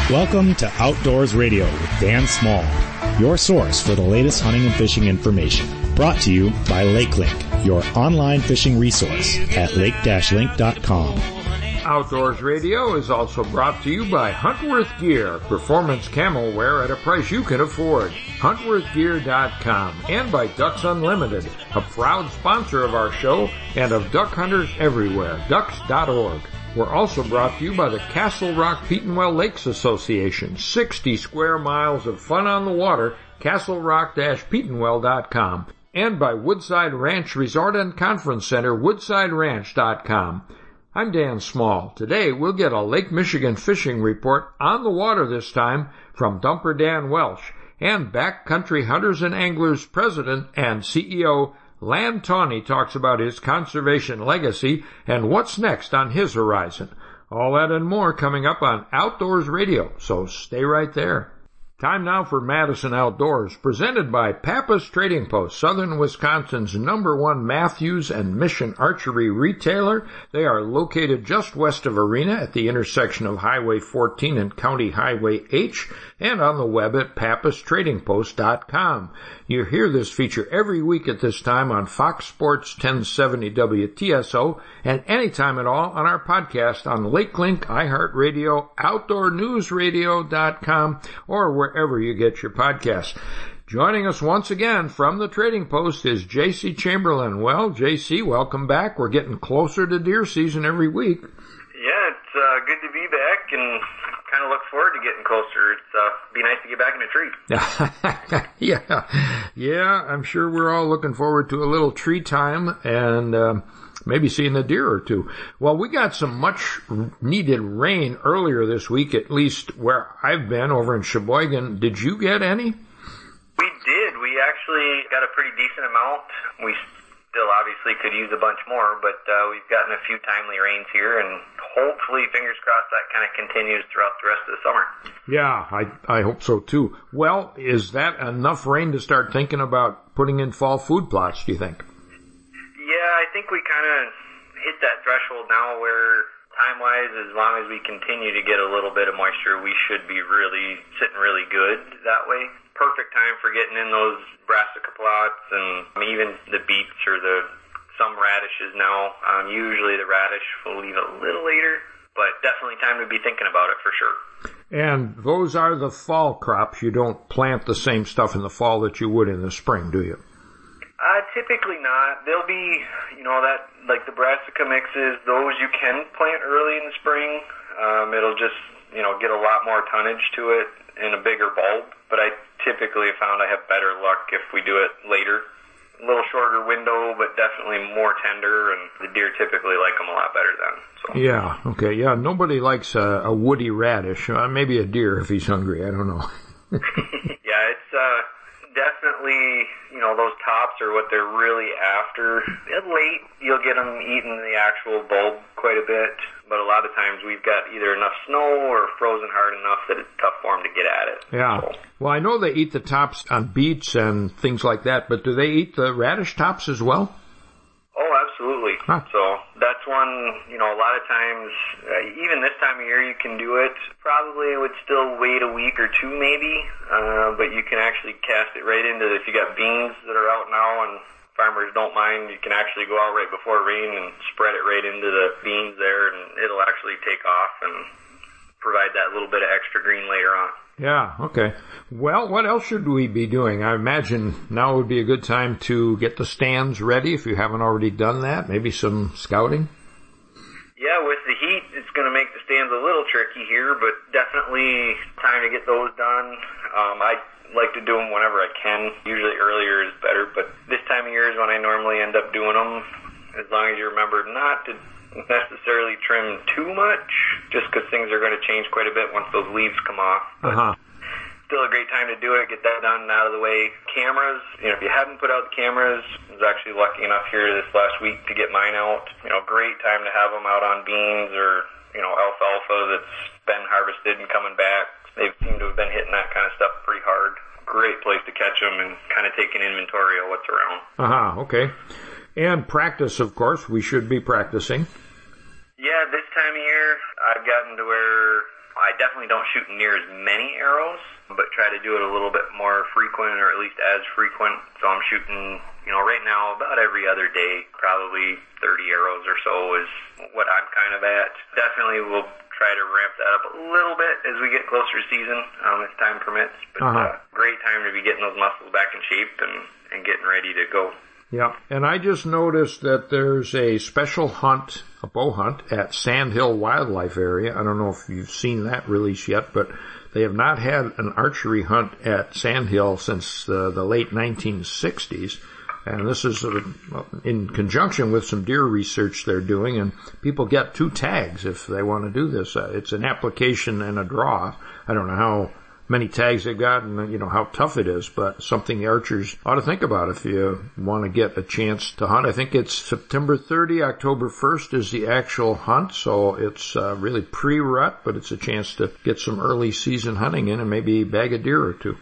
Welcome to Outdoors Radio with Dan Small, your source for the latest hunting and fishing information. Brought to you by LakeLink, your online fishing resource at lake-link.com. Outdoors Radio is also brought to you by Huntworth Gear, performance camel wear at a price you can afford. HuntworthGear.com, and by Ducks Unlimited, a proud sponsor of our show and of duck hunters everywhere, ducks.org. We're also brought to you by the Castle Rock Petenwell Lakes Association, 60 square miles of fun on the water, castlerock-petenwell.com, and by Woodside Ranch Resort and Conference Center, woodsideranch.com. I'm Dan Small. Today we'll get a Lake Michigan fishing report on the water this time from Dumper Dan Welsh and Backcountry Hunters and Anglers President and CEO Lan Tawney talks about his conservation legacy and what's next on his horizon. All that and more coming up on Outdoors Radio, so stay right there. Time now for Madison Outdoors, presented by Pappas Trading Post, southern Wisconsin's #1 Matthews and Mission archery retailer. They are located just west of Arena at the intersection of Highway 14 and County Highway H, and on the web at pappastradingpost.com. You hear this feature every week at this time on Fox Sports 1070 WTSO, and anytime at all on our podcast on LakeLink, iHeartRadio, OutdoorNewsRadio.com, or wherever you get your podcasts. Joining us once again from the Trading Post is J.C. Chamberlain. Well, J.C., welcome back. We're getting closer to deer season every week. Yeah, it's good to be back and kind of look forward to getting closer. It's be nice to get back in a tree. Yeah, I'm sure we're all looking forward to a little tree time and maybe seeing a deer or two. Well, we got some much needed rain earlier this week, at least where I've been over in Sheboygan. Did you get any? We did. We actually got a pretty decent amount. We still obviously could use a bunch more, but we've gotten a few timely rains here, and hopefully, fingers crossed, that kind of continues throughout the rest of the summer. Yeah, I hope so too. Well, is that enough rain to start thinking about putting in fall food plots, do you think? Yeah, I think we kind of hit that threshold now where time-wise, as long as we continue to get a little bit of moisture, we should be really sitting really good that way. Perfect time for getting in those brassica plots and even the beets or some radishes now. Usually the radish will leave a little later, but definitely time to be thinking about it for sure. And those are the fall crops. You don't plant the same stuff in the fall that you would in the spring, do you? Typically not. There'll be, that, like the brassica mixes, those you can plant early in the spring. It'll just, get a lot more tonnage to it in a bigger bulb, but I typically found I have better luck if we do it later. A little shorter window, but definitely more tender, and the deer typically like them a lot better then. So. Yeah, okay, yeah, nobody likes a woody radish. Maybe a deer if he's hungry, I don't know. Yeah, it's definitely, those tops are what they're really after. Late, you'll get them eating the actual bulb quite a bit, but a lot of times we've got either enough snow or frozen hard enough that it's tough for them to get at it. Yeah. So. Well, I know they eat the tops on beets and things like that, but do they eat the radish tops as well? Oh, absolutely. Huh. So that's one, a lot of times, even this time of year you can do it. Probably it would still wait a week or two maybe, but you can actually cast it right into, if you got beans that are out now and farmers don't mind, you can actually go out right before rain and spread it right into the beans there, and it'll actually take off and provide that little bit of extra green later on. Yeah, okay. Well, what else should we be doing? I imagine now would be a good time to get the stands ready if you haven't already done that. Maybe some scouting? Yeah, with the heat, it's going to make the stands a little tricky here, but definitely time to get those done. I like to do them whenever I can. Usually earlier is better, but this time of year is when I normally end up doing them, as long as you remember not to necessarily trim too much, just because things are going to change quite a bit once those leaves come off. But still a great time to do it, get that done and out of the way. Cameras, if you haven't put out the cameras, I was actually lucky enough here this last week to get mine out. Great time to have them out on beans or, alfalfa that's been harvested and coming back. They seem to have been hitting that kind of stuff pretty hard. Great place to catch them and kind of take an inventory of what's around. Okay. And practice, of course. We should be practicing. Yeah, this time of year, I've gotten to where I definitely don't shoot near as many arrows, but try to do it a little bit more frequent, or at least as frequent. So I'm shooting, right now about every other day, probably 30 arrows or so is what I'm kind of at. Definitely will try to ramp that up a little bit as we get closer to season, as time permits. But great time to be getting those muscles back in shape and getting ready to go. Yeah, and I just noticed that there's a special hunt, a bow hunt, at Sand Hill Wildlife Area. I don't know if you've seen that release yet, but they have not had an archery hunt at Sand Hill since the late 1960s. And this is in conjunction with some deer research they're doing, and people get 2 tags if they want to do this. It's an application and a draw. I don't know how many tags they've got and, how tough it is, but something the archers ought to think about if you want to get a chance to hunt. I think it's September 30, October 1st is the actual hunt, so it's really pre-rut, but it's a chance to get some early season hunting in and maybe bag a deer or 2.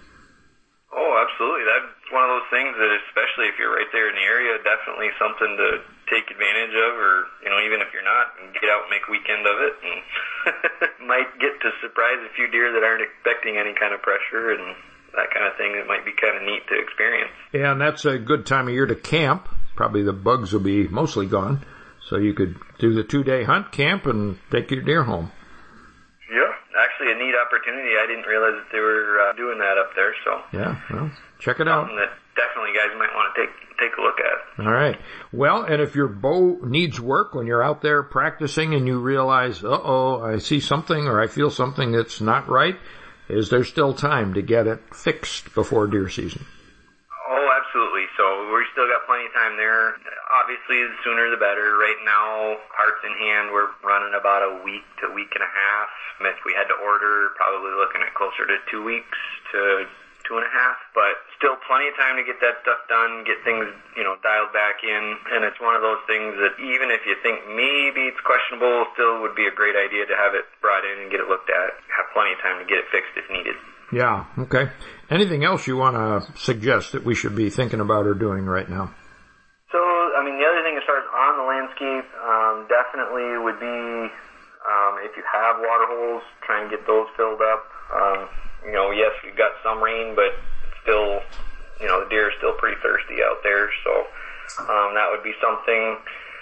Oh, absolutely. That's one of those things that, especially if you're right there in the area, definitely something to take advantage of, or, even if you're not, get out and make a weekend of it, and might get to surprise a few deer that aren't expecting any kind of pressure and that kind of thing. It might be kind of neat to experience. Yeah, and that's a good time of year to camp. Probably the bugs will be mostly gone, so you could do the 2-day hunt, camp, and take your deer home. Yeah, actually a neat opportunity. I didn't realize that they were doing that up there, so. Yeah, well, check it out. Something that definitely guys might want to take a look at. All right. Well, and if your bow needs work when you're out there practicing and you realize, I see something or I feel something that's not right, is there still time to get it fixed before deer season? Oh, absolutely. So we still got plenty of time there. Obviously, the sooner the better. Right now, parts in hand, we're running about a week to a week and a half. If we had to order, probably looking at closer to 2 weeks to 2.5, but still plenty of time to get that stuff done, get things, dialed back in. And it's one of those things that even if you think maybe it's questionable, still would be a great idea to have it brought in and get it looked at. Have plenty of time to get it fixed if needed. Yeah, okay. Anything else you want to suggest that we should be thinking about or doing right now? So, the other thing as far as on the landscape, definitely would be, if you have water holes, try and get those filled up. Yes, we've got some rain, but still, the deer are still pretty thirsty out there, so that would be something,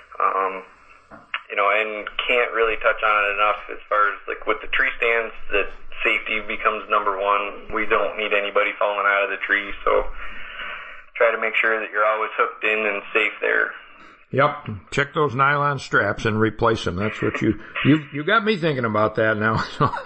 and can't really touch on it enough as far as, like, with the tree stands, that safety becomes number one. We don't need anybody falling out of the tree, so try to make sure that you're always hooked in and safe there. Yep. Check those nylon straps and replace them. That's what you got me thinking about that now.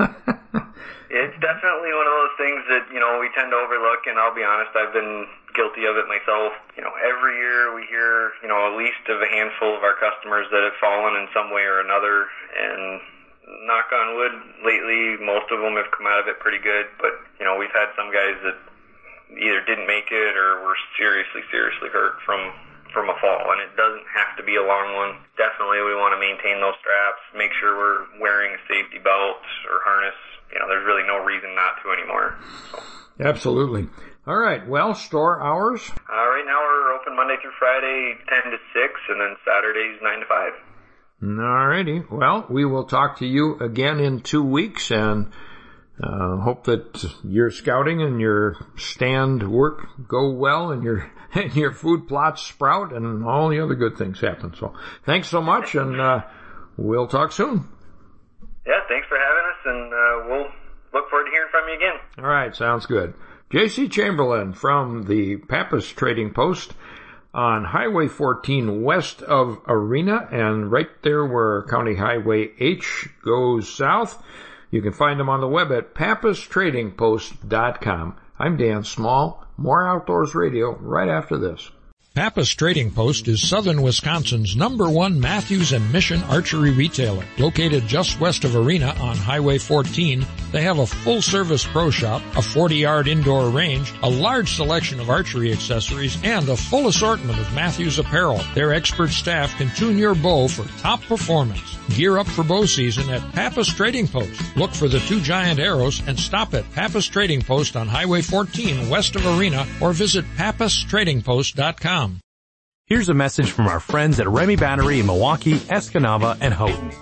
It's definitely one of those things that, we tend to overlook, and I'll be honest, I've been guilty of it myself. Every year we hear, at least of a handful of our customers that have fallen in some way or another, and knock on wood, lately most of them have come out of it pretty good, but, we've had some guys that either didn't make it or were seriously hurt from a fall, and it doesn't have to be a long one. Definitely we want to maintain those straps, make sure we're wearing a safety belt or harness. There's really no reason not to anymore. So. Absolutely. All right. Well, store hours? Right now we're open Monday through Friday, 10 to 6, and then Saturdays, 9 to 5. All righty. Well, we will talk to you again in 2 weeks, and hope that your scouting and your stand work go well, and your food plots sprout, and all the other good things happen. So thanks so much, and we'll talk soon. Yeah, thanks for having us, and we'll look forward to hearing from you again. All right, sounds good. J.C. Chamberlain from the Pappas Trading Post on Highway 14 west of Arena, and right there where County Highway H goes south. You can find them on the web at pappastradingpost.com. I'm Dan Small. More Outdoors Radio right after this. Pappas Trading Post is southern Wisconsin's #1 Matthews and Mission archery retailer. Located just west of Arena on Highway 14, they have a full-service pro shop, a 40-yard indoor range, a large selection of archery accessories, and a full assortment of Matthews apparel. Their expert staff can tune your bow for top performance. Gear up for bow season at Pappas Trading Post. Look for the 2 giant arrows and stop at Pappas Trading Post on Highway 14 west of Arena, or visit pappastradingpost.com. Here's a message from our friends at Remy Battery in Milwaukee, Escanaba, and Houghton.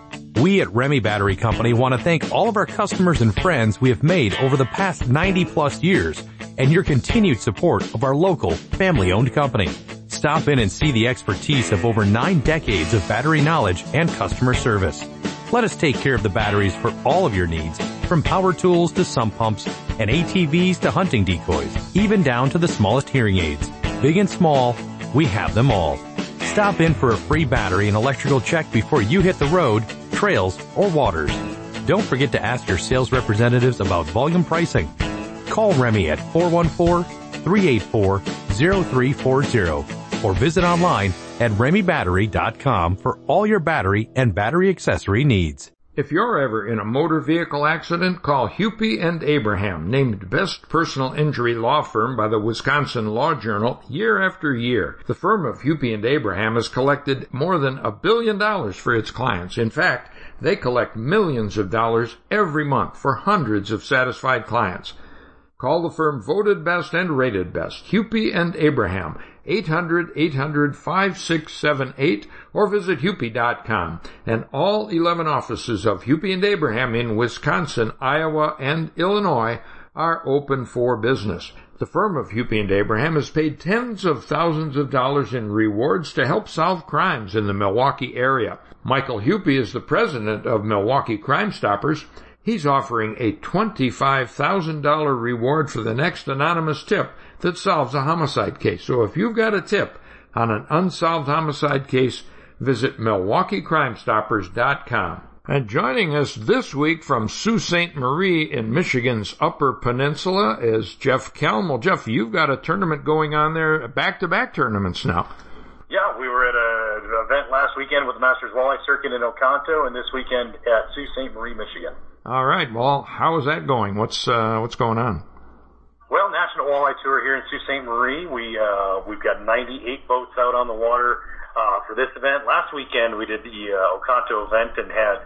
We at Remy Battery Company want to thank all of our customers and friends we have made over the past 90-plus years and your continued support of our local, family-owned company. Stop in and see the expertise of over 9 decades of battery knowledge and customer service. Let us take care of the batteries for all of your needs, from power tools to sump pumps and ATVs to hunting decoys, even down to the smallest hearing aids. Big and small, we have them all. Stop in for a free battery and electrical check before you hit the road, trails, or waters. Don't forget to ask your sales representatives about volume pricing. Call Remy at 414-384-0340 or visit online at RemyBattery.com for all your battery and battery accessory needs. If you're ever in a motor vehicle accident, call Hupy and Abraham, named Best Personal Injury Law Firm by the Wisconsin Law Journal year after year. The firm of Hupy and Abraham has collected more than $1 billion for its clients. In fact, they collect millions of dollars every month for hundreds of satisfied clients. Call the firm voted best and rated best, Hupy and Abraham, 800-800-5678, or visit Hupy.com. And all 11 offices of Hupy and Abraham in Wisconsin, Iowa, and Illinois are open for business. The firm of Hupy and Abraham has paid tens of thousands of dollars in rewards to help solve crimes in the Milwaukee area. Michael Hupy is the president of Milwaukee Crime Stoppers. He's offering a $25,000 reward for the next anonymous tip that solves a homicide case. So if you've got a tip on an unsolved homicide case, visit MilwaukeeCrimeStoppers.com. And joining us this week from Sault Ste. Marie in Michigan's Upper Peninsula is Jeff Kelm. Well, Jeff, you've got a tournament going on there, back-to-back tournaments now. Yeah, we were at an event last weekend with the Masters Walleye Circuit in Oconto, and this weekend at Sault Ste. Marie, Michigan. All right. Well, how is that going? What's going on? Well, National Walleye Tour here in Sault Ste. Marie. We've got 98 boats out on the water for this event. Last weekend we did the Oconto event and had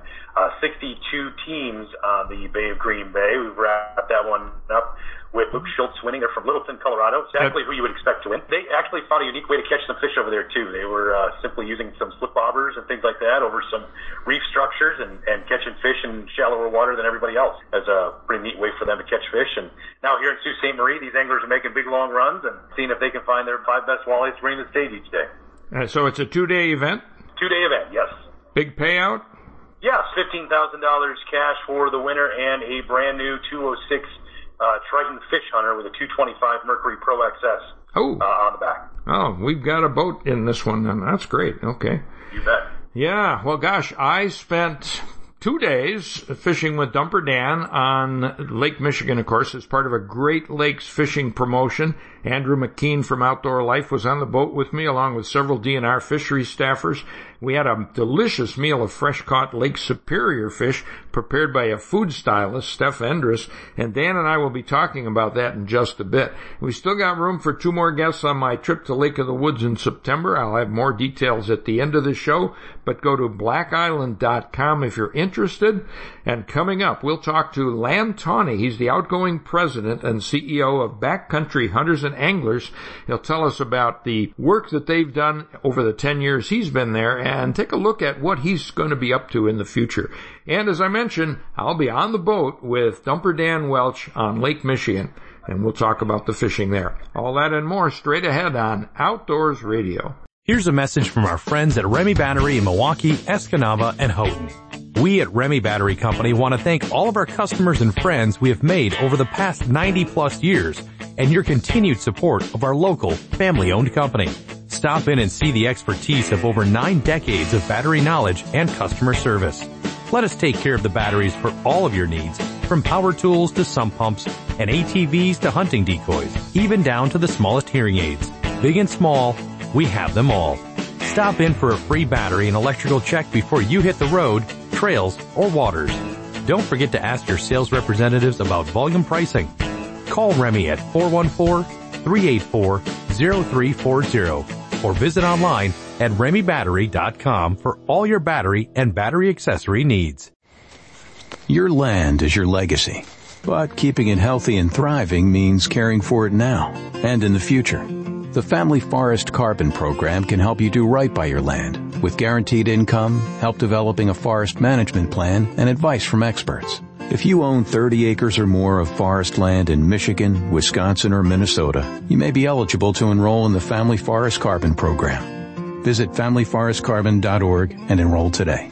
62 teams on the Bay of Green Bay. We wrapped that one up with Luke Schultz winning. They're from Littleton, Colorado. Exactly who you would expect to win. They actually found a unique way to catch some fish over there, too. They were simply using some slip bobbers and things like that over some reef structures and catching fish in shallower water than everybody else. That's a pretty neat way for them to catch fish. And now here in Sault Ste. Marie, these anglers are making big, long runs and seeing if they can find their 5 best walleyes to bring to the stage each day. So it's a 2-day event? 2-day event, yes. Big payout? Yes, $15,000 cash for the winner and a brand new 206 Triton Fish Hunter with a 225 Mercury Pro XS on the back. Oh, we've got a boat in this one then. That's great. Okay. You bet. Yeah, well, gosh, I spent 2 days fishing with Dumper Dan on Lake Michigan, of course, as part of a Great Lakes fishing promotion. Andrew McKean from Outdoor Life was on the boat with me, along with several DNR fisheries staffers. We had a delicious meal of fresh-caught Lake Superior fish prepared by a food stylist, Steph Endress, and Dan and I will be talking about that in just a bit. We still got room for 2 more guests on my trip to Lake of the Woods in September. I'll have more details at the end of the show, but go to blackisland.com if you're interested. And coming up, we'll talk to Lan Tawney. He's the outgoing president and CEO of Backcountry Hunters and Anglers. He'll tell us about the work that they've done over the 10 years he's been there and take a look at what he's going to be up to in the future. And as I mentioned, I'll be on the boat with Dumper Dan Welch on Lake Michigan, and we'll talk about the fishing there. All that and more straight ahead on Outdoors Radio. Here's a message from our friends at Remy Battery in Milwaukee, Escanaba, and Houghton. We at Remy Battery Company want to thank all of our customers and friends we have made over the past 90-plus years and your continued support of our local, family-owned company. Stop in and see the expertise of over 9 decades of battery knowledge and customer service. Let us take care of the batteries for all of your needs, from power tools to sump pumps and ATVs to hunting decoys, even down to the smallest hearing aids. Big and small, we have them all. Stop in for a free battery and electrical check before you hit the road, trails, or waters. Don't forget to ask your sales representatives about volume pricing. Call Remy at 414-384-0340 or visit online at RemyBattery.com for all your battery and battery accessory needs. Your land is your legacy, but keeping it healthy and thriving means caring for it now and in the future. The Family Forest Carbon Program can help you do right by your land with guaranteed income, help developing a forest management plan, and advice from experts. If you own 30 acres or more of forest land in Michigan, Wisconsin, or Minnesota, you may be eligible to enroll in the Family Forest Carbon Program. Visit familyforestcarbon.org and enroll today.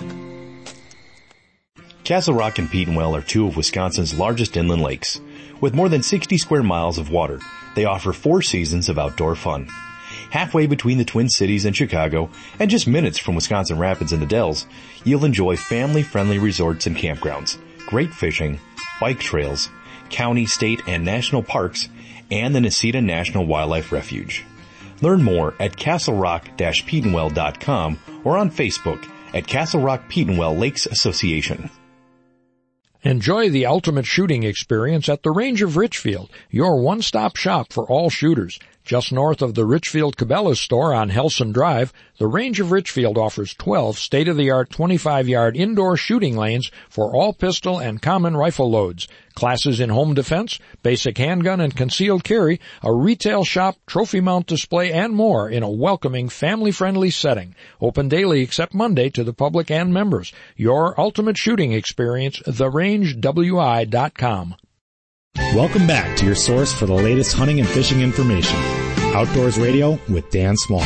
Castle Rock and Petenwell are two of Wisconsin's largest inland lakes. With more than 60 square miles of water, they offer 4 seasons of outdoor fun. Halfway between the Twin Cities and Chicago, and just minutes from Wisconsin Rapids and the Dells, you'll enjoy family-friendly resorts and campgrounds, great fishing, bike trails, county, state, and national parks, and the Necedah National Wildlife Refuge. Learn more at castlerock-petenwell.com or on Facebook at Castle Rock Petenwell Lakes Association. Enjoy the ultimate shooting experience at the Range of Richfield, your one-stop shop for all shooters. Just north of the Richfield Cabela's store on Helson Drive, the Range of Richfield offers 12 state-of-the-art 25-yard indoor shooting lanes for all pistol and common rifle loads, classes in home defense, basic handgun and concealed carry, a retail shop, trophy mount display, and more in a welcoming, family-friendly setting. Open daily except Monday to the public and members. Your ultimate shooting experience, therangewi.com. Welcome back to your source for the latest hunting and fishing information. Outdoors Radio with Dan Small.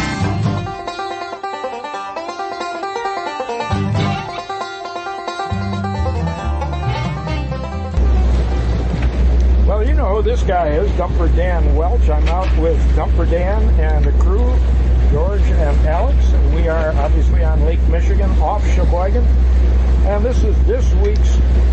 Well, you know who this guy is, Dumper Dan Welch. I'm out with Dumper Dan and the crew, George and Alex, and we are obviously on Lake Michigan off Sheboygan. And this is this week's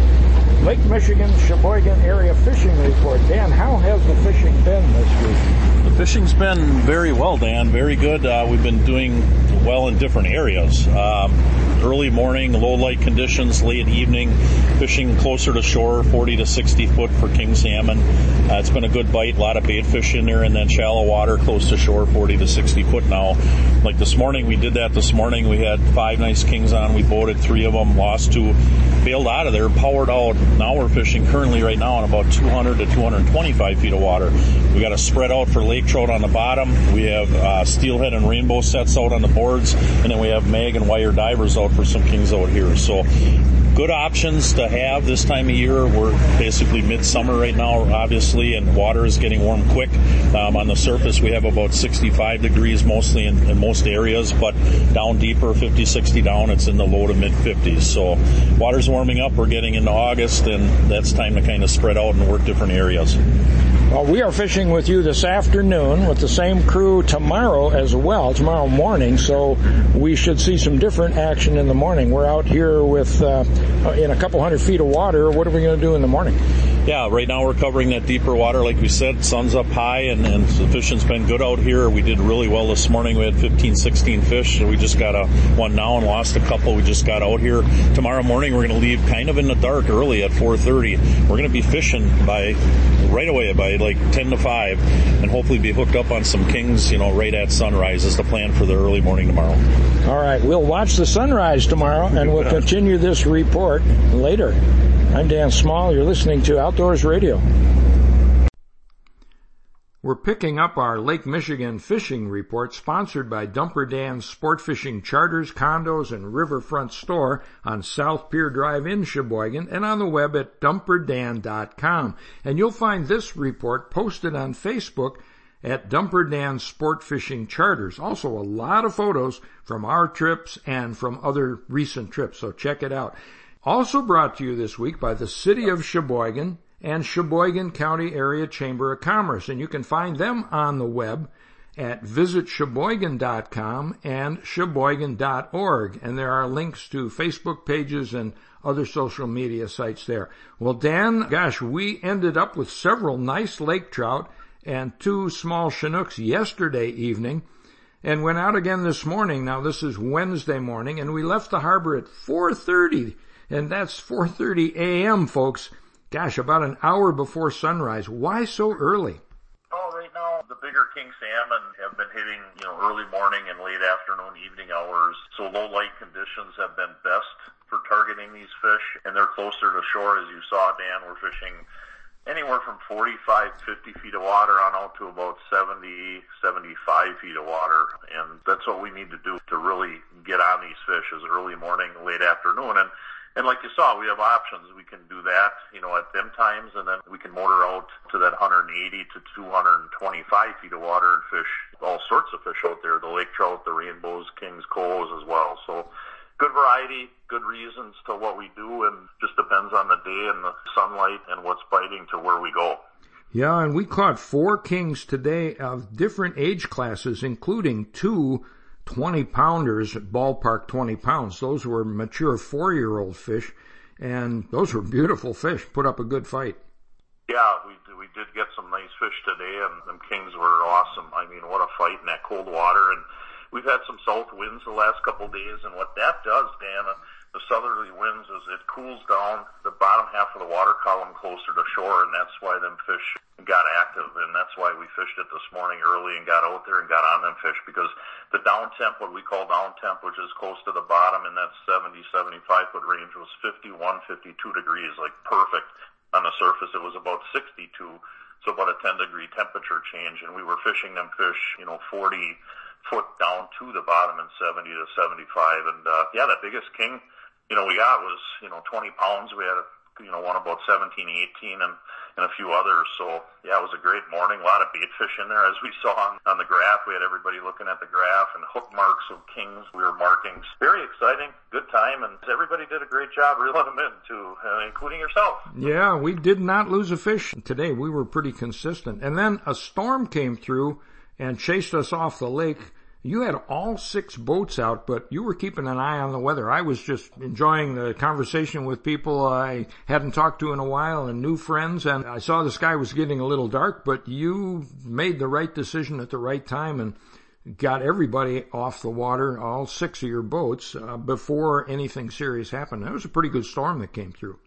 Lake Michigan Sheboygan area fishing report. Dan, how has the fishing been this week? The fishing's been very well, Dan. Very good. We've been doing well in different areas. Early morning, low light conditions, late evening, fishing closer to shore, 40 to 60 foot for king salmon. It's been a good bite, a lot of bait fish in there, and then shallow water, close to shore, 40 to 60 foot now. Like this morning, we did that this morning. We had 5 nice kings on. We boated 3 of them, lost 2, bailed out of there, powered out. Now we're fishing currently right now on about 200 to 225 feet of water. We got a spread out for lake trout on the bottom. We have steelhead and rainbow sets out on the boards, and then we have mag and wire divers out for some kings out here. So good options to have this time of year. We're basically midsummer right now, obviously, and water is getting warm quick. On the surface, we have about 65 degrees mostly in most areas, but down deeper, 50, 60 down, it's in the low to mid 50s. So water's warming up. We're getting into August, and that's time to kind of spread out and work different areas. Well, we are fishing with you this afternoon with the same crew tomorrow as well, tomorrow morning, so we should see some different action in the morning. We're out here with in a couple hundred feet of water. What are we going to do in the morning? Yeah, right now we're covering that deeper water. Like we said, sun's up high, and the fishing's been good out here. We did really well this morning. We had 15, 16 fish. So we just got one now and lost a couple. We just got out here. Tomorrow morning we're going to leave kind of in the dark early at 4:30. We're going to be fishing right away by like 10 to 5, and hopefully be hooked up on some kings, right at sunrise is the plan for the early morning tomorrow. All right, we'll watch the sunrise tomorrow, and we'll continue this report later. I'm Dan Small. You're listening to Outdoors Radio. We're picking up our Lake Michigan fishing report, sponsored by Dumper Dan's Sport Fishing Charters, Condos, and Riverfront Store on South Pier Drive in Sheboygan, and on the web at dumperdan.com. And you'll find this report posted on Facebook at Dumper Dan's Sport Fishing Charters. Also, a lot of photos from our trips and from other recent trips, so check it out. Also brought to you this week by the City of Sheboygan and Sheboygan County Area Chamber of Commerce. And you can find them on the web at visitsheboygan.com and sheboygan.org. And there are links to Facebook pages and other social media sites there. Well, Dan, we ended up with several nice lake trout and 2 small Chinooks yesterday evening, and went out again this morning. Now, this is Wednesday morning, and we left the harbor at 4:30. And that's 4:30 a.m., folks. About an hour before sunrise. Why so early? Oh, right now, the bigger king salmon have been hitting, early morning and late afternoon, evening hours. So low light conditions have been best for targeting these fish, and they're closer to shore. As you saw, Dan, we're fishing anywhere from 45, 50 feet of water on out to about 70, 75 feet of water. And that's what we need to do to really get on these fish is early morning, late afternoon. And like you saw, we have options. We can do that, at them times, and then we can motor out to that 180 to 225 feet of water and fish all sorts of fish out there, the lake trout, the rainbows, kings, coals as well. So good variety, good reasons to what we do, and just depends on the day and the sunlight and what's biting to where we go. Yeah, and we caught 4 kings today of different age classes, including 2 20-pounders, ballpark 20 pounds. Those were mature 4-year-old fish, and those were beautiful fish, put up a good fight. Yeah, we did get some nice fish today, and them kings were awesome. I mean, what a fight in that cold water. And we've had some south winds the last couple of days, and what that does, Dan, the southerly winds, is it cools down the bottom half of the water column closer to shore, and that's why them fish got active, and that's why we fished it this morning early and got out there and got on them fish, because the down temp, what we call down temp, which is close to the bottom in that 70, 75 foot range, was 51, 52 degrees, like perfect. On the surface, it was about 62, so about a 10-degree temperature change, and we were fishing them fish, 40 foot down to the bottom in 70 to 75, and the biggest king, we got was, 20 pounds. We had one about 17, 18, and a few others. So, yeah, it was a great morning. A lot of bait fish in there. As we saw on the graph, we had everybody looking at the graph and hook marks of kings we were marking. Very exciting, good time, and everybody did a great job reeling them in, too, including yourself. Yeah, we did not lose a fish today. We were pretty consistent. And then a storm came through and chased us off the lake. You had all 6 boats out, but you were keeping an eye on the weather. I was just enjoying the conversation with people I hadn't talked to in a while and new friends, and I saw the sky was getting a little dark, but you made the right decision at the right time and got everybody off the water, all 6 of your boats, before anything serious happened. It was a pretty good storm that came through.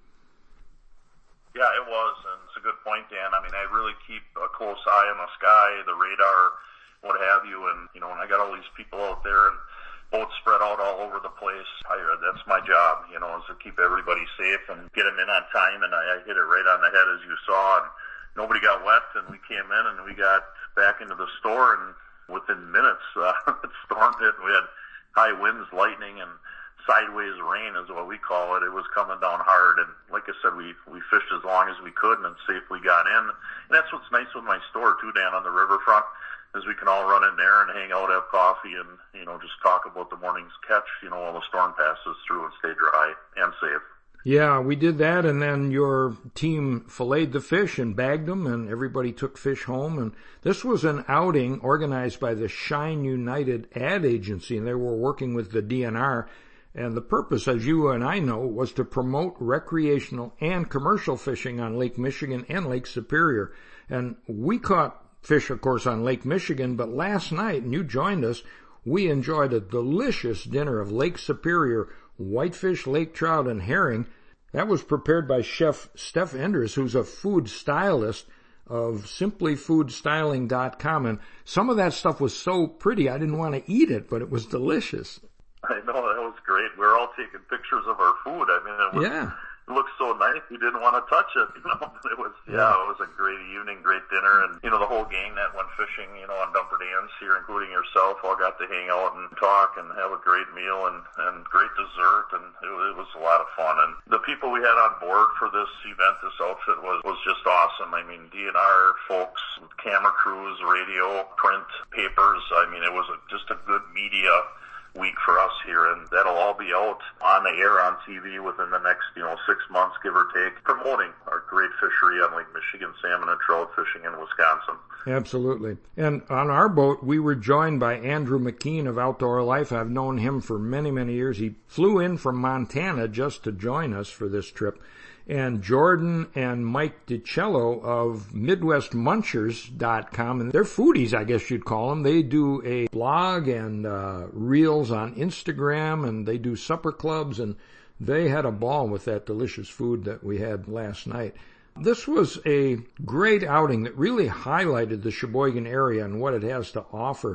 Yeah, it was, and it's a good point, Dan. I mean, I really keep a close eye on the sky, the radar, what have you, and when I got all these people out there and boats spread out all over the place, that's my job, is to keep everybody safe and get them in on time, and I hit it right on the head as you saw, and nobody got wet, and we came in and we got back into the store, and within minutes, it stormed it, and we had high winds, lightning, and sideways rain is what we call it. It was coming down hard, and like I said, we fished as long as we could and safely got in, and that's what's nice with my store too, Dan, on the riverfront, is we can all run in there and hang out, have coffee, and, just talk about the morning's catch, while the storm passes through and stay dry and safe. Yeah, we did that, and then your team filleted the fish and bagged them, and everybody took fish home. And this was an outing organized by the Shine United Ad Agency, and they were working with the DNR. And the purpose, as you and I know, was to promote recreational and commercial fishing on Lake Michigan and Lake Superior. And we caught fish, of course, on Lake Michigan, but last night, and you joined us, we enjoyed a delicious dinner of Lake Superior whitefish, lake trout, and herring. That was prepared by Chef Steph Enders, who's a food stylist of simplyfoodstyling.com, and some of that stuff was so pretty I didn't want to eat it, but it was delicious. I know, that was great. We were all taking pictures of our food. I mean, it looked so nice, we didn't want to touch it, It was, it was a great evening, great dinner, and, the whole gang that went fishing, on Dumper Dan's here, including yourself, all got to hang out and talk and have a great meal and great dessert, and it was a lot of fun. And the people we had on board for this event, this outfit, was just awesome. I mean, DNR folks, camera crews, radio, print, papers, I mean, it was just a good media week for us here, and that'll all be out on the air on TV within the next 6 months, give or take, promoting our great fishery on Lake Michigan, salmon and trout fishing in Wisconsin. Absolutely. And on our boat, we were joined by Andrew McKean of Outdoor Life. I've known him for many, many years. He flew in from Montana just to join us for this trip. And Jordan and Mike DiCello of MidwestMunchers.com, and they're foodies, I guess you'd call them. They do a blog and reels on Instagram, and they do supper clubs, and they had a ball with that delicious food that we had last night. This was a great outing that really highlighted the Sheboygan area and what it has to offer.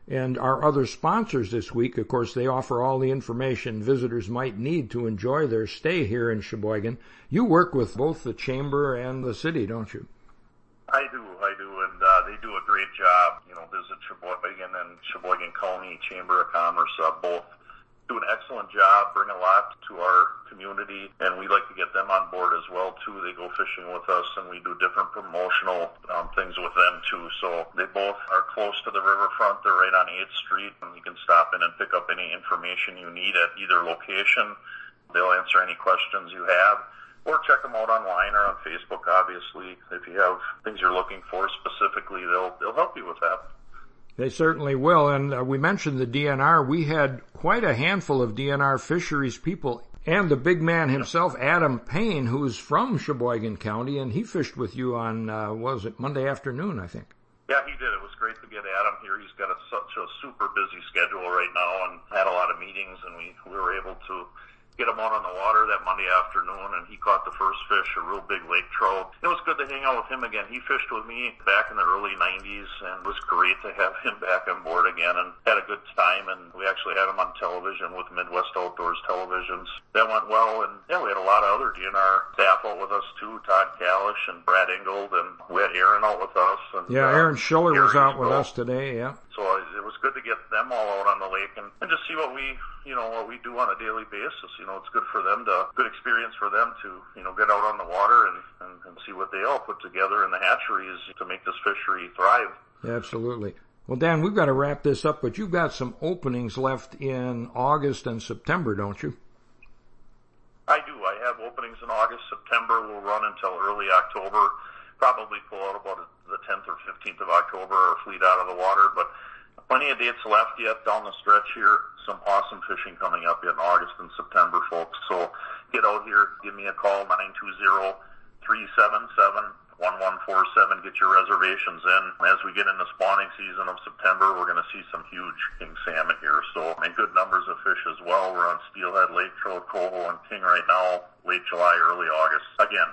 and our other sponsors this week. Of course, they offer all the information visitors might need to enjoy their stay here in Sheboygan. You work with both the Chamber and the city, don't you? I do, and they do a great job. Visit Sheboygan and Sheboygan County Chamber of Commerce, both do an excellent job, bring a lot to our community, and we like to get them on board as well, too. They go fishing with us, and we do different promotional things with them, too. So they both are close to the riverfront. They're right on 8th Street, and you can stop in and pick up any information you need at either location. They'll answer any questions you have, or check them out online or on Facebook, obviously. If you have things you're looking for specifically, they'll help you with that. They certainly will, and we mentioned the DNR. We had quite a handful of DNR fisheries people, and the big man himself, Adam Payne, who's from Sheboygan County, and he fished with you on, was it Monday afternoon, I think? Yeah, he did. It was great to get Adam here. He's got such a super busy schedule right now and had a lot of meetings, and we were able to get him out on the water that Monday afternoon, and he caught the first fish, a real big lake trout. It was good to hang out with him again. He fished with me back in the early 90s, and it was great to have him back on board again, and had a good time, and we actually had him on television with Midwest Outdoors Televisions. That went well, and yeah, we had a lot of other DNR staff out with us too, Todd Kalish and Brad Ingold, and we had Aaron out with us. And, Aaron Schiller was out with us today, yeah. So it was good to get them all out on the lake and just see what we do on a daily basis. It's good for them good experience for them to, get out on the water and see what they all put together in the hatcheries to make this fishery thrive. Absolutely. Well, Dan, we've got to wrap this up, but you've got some openings left in August and September, don't you? I do. I have openings in August. September will run until early October. Probably pull out about the 10th or 15th of October or fleet out of the water, but plenty of dates left yet down the stretch here. Some awesome fishing coming up in August and September, folks. So get out here, give me a call, 920-377-1147. Get your reservations in. As we get into spawning season of September, we're going to see some huge king salmon here. So, and good numbers of fish as well. We're on steelhead, lake trout, coho, and king right now, late July, early August. Again,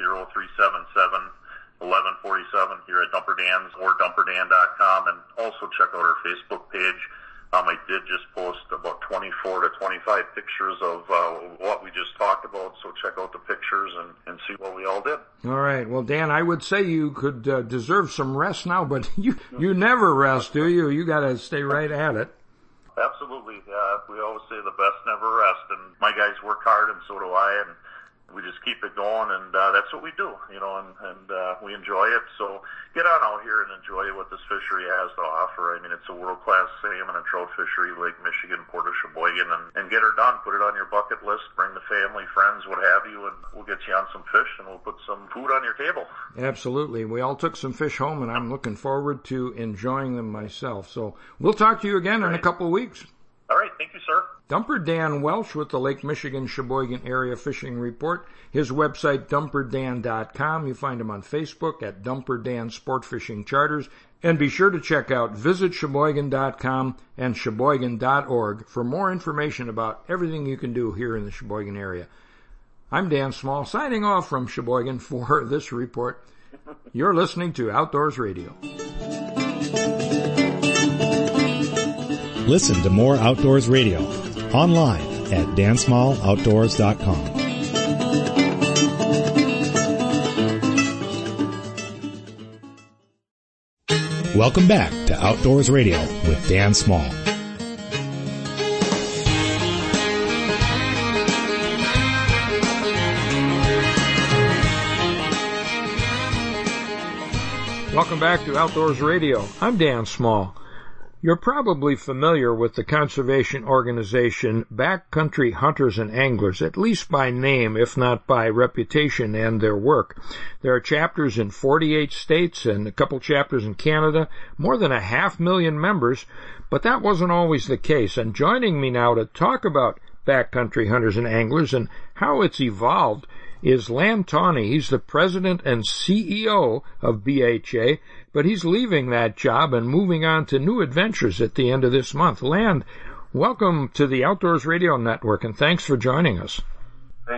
920-377-1147 here at Dumper Dan's or dumperdan.com, and also check out our Facebook page. I did just post about 24 to 25 pictures of what we just talked about, so check out the pictures and see what we all did. All right. Well, Dan, I would say you could deserve some rest now, but you never rest, do you? You got to stay right at it. Absolutely. We always say the best never rest, and my guys work hard, and so do I, and we just keep it going, and that's what we do, and we enjoy it. So get on out here and enjoy what this fishery has to offer. I mean, it's a world-class salmon and trout fishery, Lake Michigan, Port of Sheboygan, and get her done. Put it on your bucket list, bring the family, friends, what have you, and we'll get you on some fish, and we'll put some food on your table. Absolutely. We all took some fish home, and I'm looking forward to enjoying them myself. So we'll talk to you again in a couple of weeks. All right. Thank you, sir. Dumper Dan Welsh with the Lake Michigan Sheboygan Area Fishing Report. His website, dumperdan.com. You find him on Facebook at Dumper Dan Sport Fishing Charters. And be sure to check out visitsheboygan.com and sheboygan.org for more information about everything you can do here in the Sheboygan area. I'm Dan Small, signing off from Sheboygan for this report. You're listening to Outdoors Radio. Listen to more Outdoors Radio online at dansmalloutdoors.com. Welcome back to Outdoors Radio with Dan Small. Welcome back to Outdoors Radio. I'm Dan Small. You're probably familiar with the conservation organization Backcountry Hunters and Anglers, at least by name, if not by reputation and their work. There are chapters in 48 states and a couple chapters in Canada, more than 500,000 members, but that wasn't always the case. And joining me now to talk about Backcountry Hunters and Anglers and how it's evolved is Land Tawney. He's the president and CEO of BHA, but he's leaving that job and moving on to new adventures at the end of this month. Land, welcome to the Outdoors Radio Network, and thanks for joining us. Thank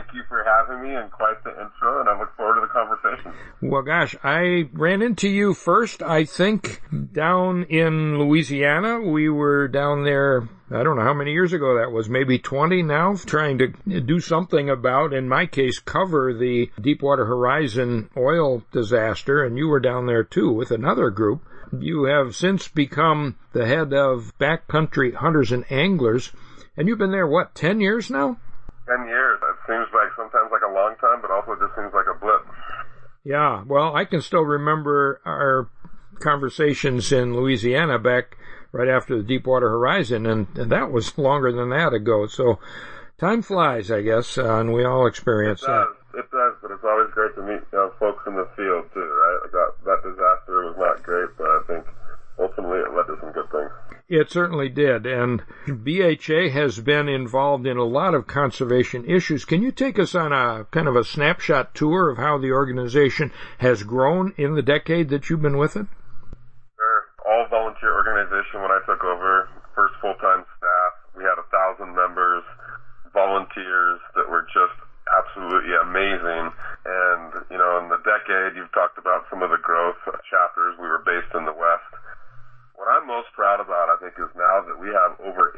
you for having me, and quite the intro, and I look forward to the conversation. Well, gosh, I ran into you first, I think, down in Louisiana. We were down there, I don't know how many years ago that was, maybe 20 now, trying to do something about, in my case, cover the Deepwater Horizon oil disaster, and you were down there too with another group. You have since become the head of Backcountry Hunters and Anglers, and you've been there, 10 years now? 10 years. It seems like sometimes like a long time, but also just seems like a blip. Yeah, well, I can still remember our conversations in Louisiana back right after the Deepwater Horizon, and that was longer than that ago. So time flies, I guess, and we all experience that. It does, but it's always great to meet folks in the field, too, right? Like that disaster was not great, but I think ultimately it led to some good things. It certainly did, and BHA has been involved in a lot of conservation issues. Can you take us on a kind of a snapshot tour of how the organization has grown in the decade that you've been with it? Sure. All volunteer organization when I took over, first full-time staff. We had 1,000 members, volunteers that were just absolutely amazing. And, in the decade, you've talked about some of the growth chapters. We were based in the West. What I'm most proud about, I think, is now that we have over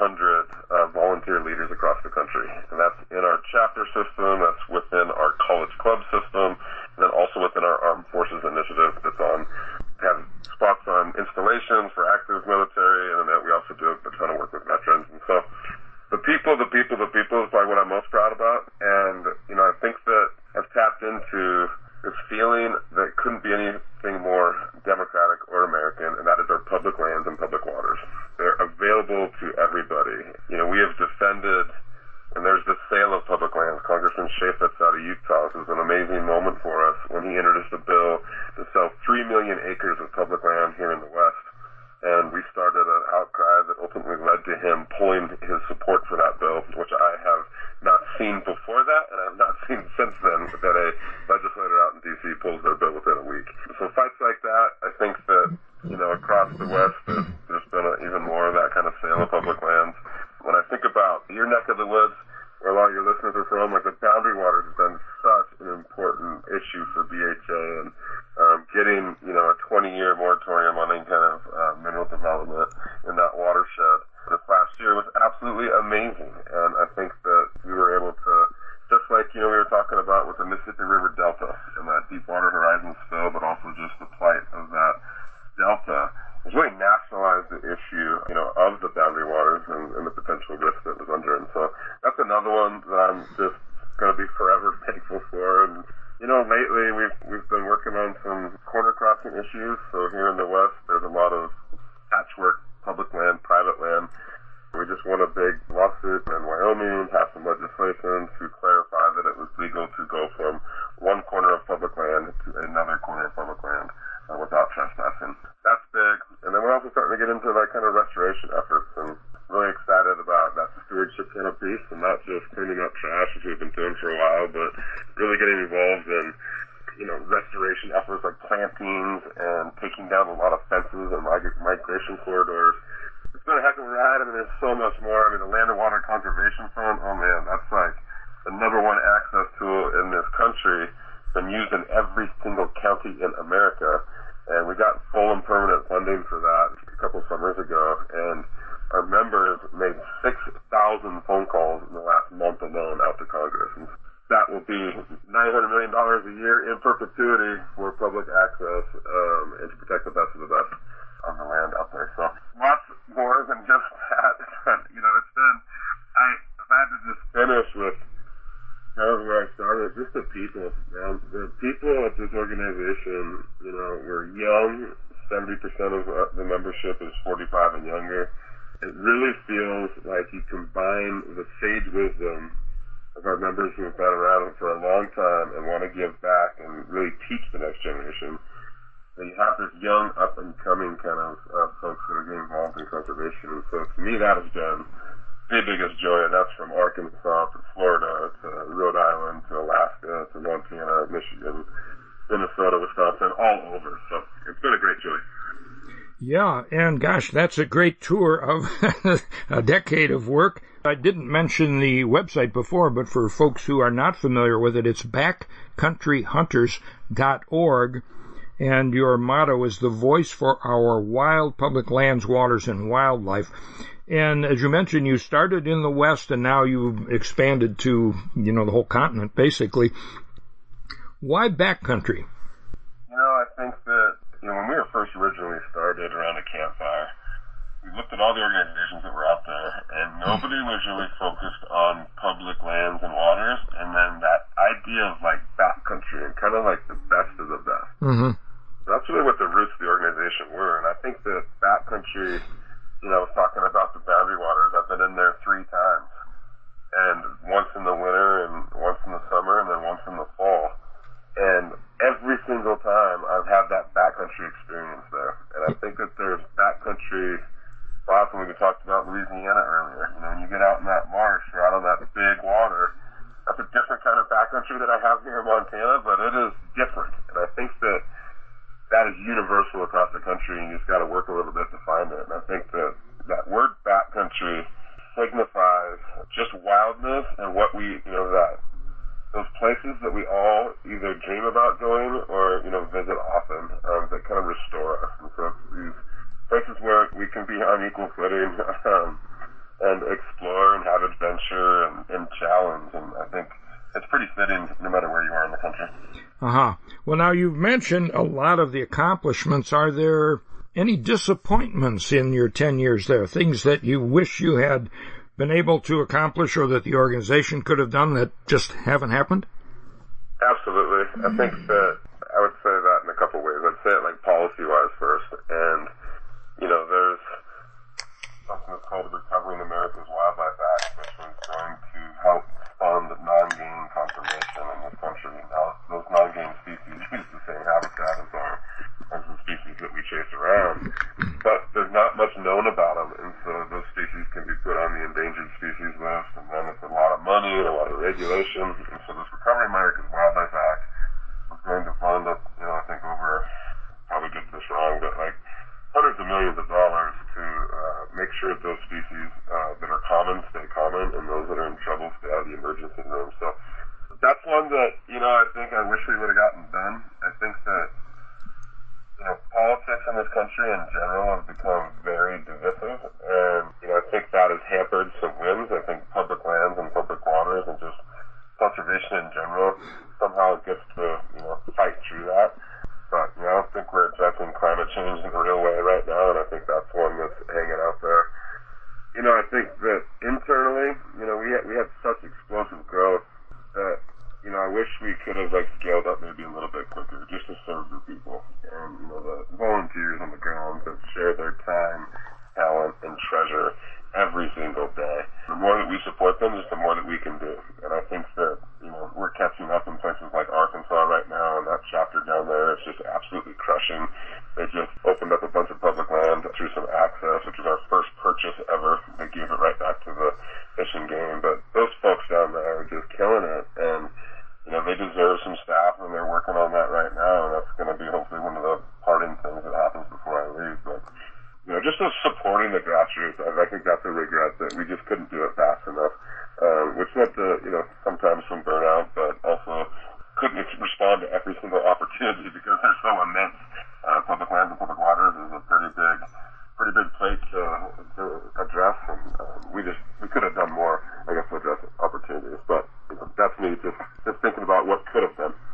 800 volunteer leaders across the country. And that's in our chapter system, that's within our college club system, and then also within our Armed Forces Initiative that's have spots on installations for active military, and then we also do a ton of work with veterans. And so the people is probably what I'm most proud about. And, I think that I've tapped into this feeling that couldn't be anything more democratic or American, and that is our public lands and public waters. They're available to everybody. We have defended, and there's the sale of public lands. Congressman Chaffetz out of Utah, this was an amazing moment for us when he introduced a bill to sell 3 million acres of public land here in the West. And we started an outcry that ultimately led to him pulling his support for that bill, which I have not seen before that, and I have not seen since then that a legislator out in D.C. pulls their bill within a week. So fights like that, I think that, across the West, there's been even more of that kind of sale of public lands. When I think about your neck of the woods, where a lot of your listeners are from, like the Boundary Waters has been such an important issue for BHA, and getting, a 20-year moratorium on any kind of mineral development in that watershed this last year was absolutely amazing. And I think that we were able to, just like, we were talking about with the Mississippi River Delta and that Deepwater Horizon spill, but also just the plight of that delta, was really nationalized the issue, of the Boundary Waters and the potential risk that was under. And so that's another one that I'm just going to be forever thankful for. And, lately we've been working on some corner crossing issues. So here in the West, there's a lot of patchwork, public land, private land. We just won a big lawsuit in Wyoming, passed some legislation to clarify that it was legal to go from one corner of public land to another corner of public land without trespassing. That's big. And then we're also starting to get into that kind of restoration efforts, and really excited about that stewardship kind of piece, and not just cleaning up trash, which we've been doing for a while, but really getting involved in, restoration efforts like plantings and taking down a lot of fences and migration corridors. It's been a heck of a ride. I mean, there's so much more. I mean, the Land and Water Conservation Fund, oh man, that's like the #1 access tool in this country. It's been used in every single county in America, and we got full and permanent funding for that a couple summers ago, and our members made 6,000 phone calls in the last month alone out to Congress. And that will be $900 million a year in perpetuity for public access and to protect the best of the best on the land out there. So lots more than just that. It's been, if I had to just finish with where I started, just the people. The people at this organization, we're young. 70% of the membership is 45 and younger. It really feels like you combine the sage wisdom of our members who have been around for a long time and want to give back and really teach the next generation. And you have this young, up-and-coming kind of folks that are getting involved in conservation. And so to me, that has been the biggest joy, and that's from Arkansas to Florida to Rhode Island to Alaska to Montana, Michigan, Minnesota, Wisconsin, all over. So it's been a great joy. Yeah, and gosh, that's a great tour of a decade of work. I didn't mention the website before, but for folks who are not familiar with it, it's backcountryhunters.org, and your motto is the voice for our wild public lands, waters, and wildlife. And as you mentioned, you started in the West, and now you've expanded to, the whole continent, basically. Why backcountry? I think that, when we were first originally started around a campfire, we looked at all the organizations that were out there, and nobody was really focused on public lands and waters, and then that idea of, backcountry and kind of the best of the best. Mm-hmm. That's really what the roots of the organization were, and I think that backcountry, I was talking about the Boundary Waters. I've been in there 3 times, and once in the winter, and once in the summer, and then once in the fall. And every single time I've had that backcountry experience there. And I think that there's backcountry spots, when we talked about Louisiana earlier. When you get out in that marsh or out on that big water, that's a different kind of backcountry that I have here in Montana, but it is different. And I think that is universal across the country, and you just got to work a little bit to find it. And I think that word backcountry signifies just wildness and what we, those places that we all either dream about going or, visit often, that kind of restore us. And so it's these places where we can be on equal footing and explore and have adventure and challenge. And I think it's pretty fitting no matter where you are in the country. Uh-huh. Well, now you've mentioned a lot of the accomplishments. Are there any disappointments in your 10 years there? Things that you wish you had been able to accomplish or that the organization could have done that just haven't happened? Absolutely. I think that I would say that in a couple ways. I'd say it policy-wise first. And, there's something that's called the Recovering America's Wildlife Act, which was going to help fund non-game conservation in this country. Now, those non-game species use the same habitat as the species that we chase around, but there's not much known about them, and so those species can be put on the endangered species list, and then it's a lot of money and a lot of regulation. And so this Recovering America's Wildlife Act was going to fund, I think over, probably get this wrong, but hundreds of millions of dollars to make sure that those species that are common stay common, and those that are in trouble stay out of the emergency room. So that's one that, I think I wish we would have gotten done. I think that, politics in this country in general have become very divisive, and, I think that has hampered some wins. I think public lands and public waters and just conservation in general, somehow it gets to, fight through that. But, I don't think we're addressing climate change in a real way right now, and I think that's one that's hanging out there. I think that internally, we had such explosive growth that, I wish we could have, scaled up maybe a little bit quicker just to serve the people. And, the volunteers on the ground that share their time, talent, and treasure every single day. The more that we support them, just the more that we can do. And I think that, we're catching up in places like Arkansas right now, and that chapter down there is just absolutely crushing. They just opened up a bunch of public land through some access, which was our first purchase ever. They gave it right back to the Fish and Game. But those folks down there are just killing it, and they deserve some staff, and they're working on that right now, and that's going to be hopefully one of the parting things that happens before I leave. But just as supporting the grassroots, I think that's a regret that we just couldn't do it fast enough, which led to, sometimes some burnout, but also couldn't respond to every single opportunity because they're so immense. Public lands and public waters is a pretty big plate to address, and we could have done more, I guess, to address opportunities. But that's me just thinking about what could have been.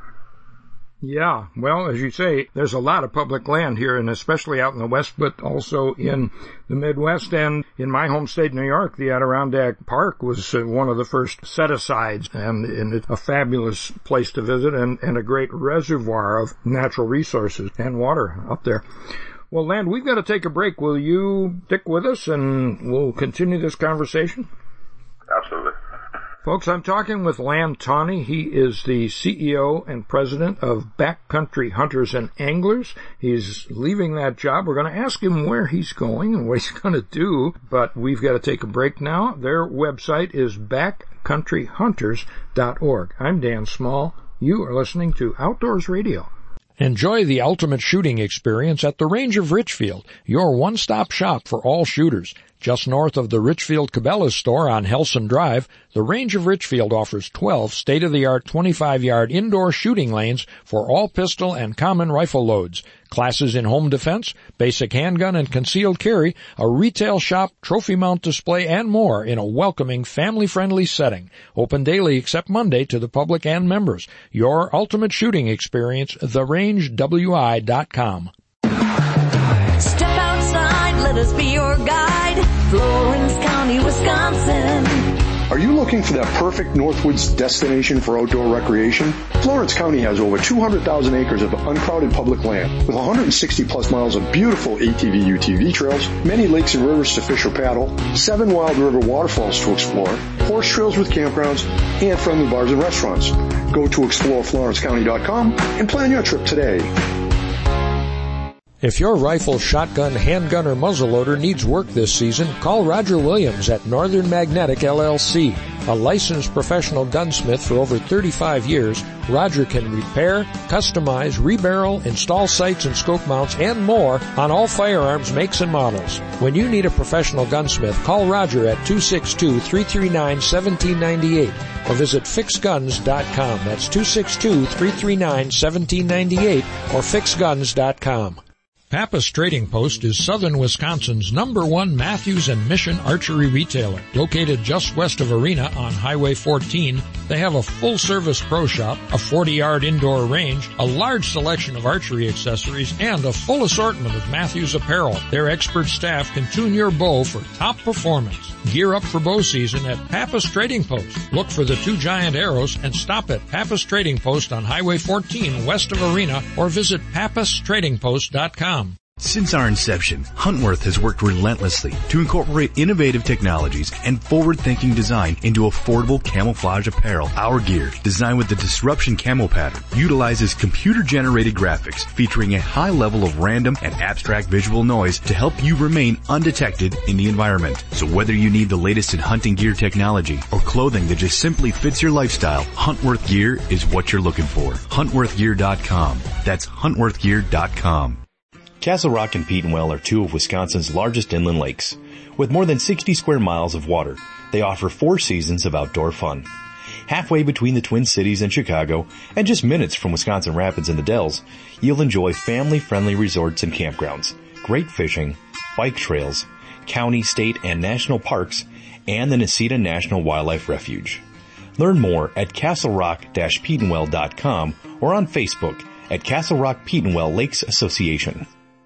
Yeah, well, as you say, there's a lot of public land here, and especially out in the West, but also in the Midwest. And in my home state, New York, the Adirondack Park was one of the first set-asides, and it's a fabulous place to visit and a great reservoir of natural resources and water up there. Well, Land, we've got to take a break. Will you stick with us, and we'll continue this conversation? Absolutely. Folks, I'm talking with Land Tawney. He is the CEO and president of Backcountry Hunters and Anglers. He's leaving that job. We're going to ask him where he's going and what he's going to do, but we've got to take a break now. Their website is backcountryhunters.org. I'm Dan Small. You are listening to Outdoors Radio. Enjoy the ultimate shooting experience at the Range of Richfield, your one-stop shop for all shooters. Just north of the Richfield Cabela's store on Helson Drive, the Range of Richfield offers 12 state-of-the-art 25-yard indoor shooting lanes for all pistol and common rifle loads, classes in home defense, basic handgun and concealed carry, a retail shop, trophy mount display, and more in a welcoming, family-friendly setting. Open daily except Monday to the public and members. Your ultimate shooting experience, therangewi.com. Step outside, let us be your guide. Florence County, Wisconsin. Are you looking for that perfect Northwoods destination for outdoor recreation? Florence County has over 200,000 acres of uncrowded public land with 160 plus miles of beautiful ATV UTV trails, many lakes and rivers to fish or paddle, 7 wild river waterfalls to explore, horse trails with campgrounds, and friendly bars and restaurants. Go to exploreflorencecounty.com and plan your trip today. If your rifle, shotgun, handgun, or muzzleloader needs work this season, call Roger Williams at Northern Magnetic LLC. A licensed professional gunsmith for over 35 years, Roger can repair, customize, rebarrel, install sights and scope mounts, and more on all firearms makes and models. When you need a professional gunsmith, call Roger at 262-339-1798 or visit fixguns.com. That's 262-339-1798 or fixguns.com. Pappas Trading Post is southern Wisconsin's #1 Matthews and Mission archery retailer. Located just west of Arena on Highway 14, they have a full-service pro shop, a 40-yard indoor range, a large selection of archery accessories, and a full assortment of Matthews apparel. Their expert staff can tune your bow for top performance. Gear up for bow season at Pappas Trading Post. Look for the 2 giant arrows and stop at Pappas Trading Post on Highway 14 west of Arena or visit pappastradingpost.com. Since our inception, Huntworth has worked relentlessly to incorporate innovative technologies and forward-thinking design into affordable camouflage apparel. Our gear, designed with the Disruption Camo pattern, utilizes computer-generated graphics featuring a high level of random and abstract visual noise to help you remain undetected in the environment. So whether you need the latest in hunting gear technology or clothing that just simply fits your lifestyle, Huntworth gear is what you're looking for. HuntworthGear.com. That's HuntworthGear.com. Castle Rock and Petenwell are 2 of Wisconsin's largest inland lakes. With more than 60 square miles of water, they offer 4 seasons of outdoor fun. Halfway between the Twin Cities and Chicago, and just minutes from Wisconsin Rapids and the Dells, you'll enjoy family-friendly resorts and campgrounds, great fishing, bike trails, county, state, and national parks, and the Necedah National Wildlife Refuge. Learn more at castlerock-petenwell.com or on Facebook at Castle Rock Petenwell Lakes Association.